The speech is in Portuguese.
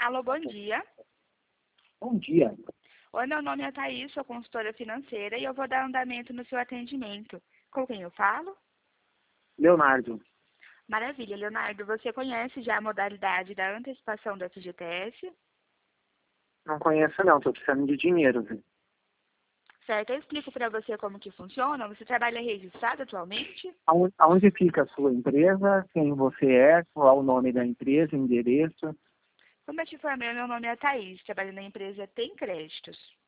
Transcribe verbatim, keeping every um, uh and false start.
Alô, bom dia. Bom dia. Oi, meu nome é Thaís, sou consultora financeira e eu vou dar andamento no seu atendimento. Com quem eu falo? Leonardo. Maravilha, Leonardo. Você conhece já a modalidade da antecipação do F G T S? Não conheço não, estou precisando de dinheiro, viu? Certo, eu explico para você como que funciona. Você trabalha registrado atualmente? Aonde, aonde fica a sua empresa? Quem você é? Qual o nome da empresa? Endereço? Como eu te informei, meu nome é Thaís, trabalho na empresa Tem Créditos.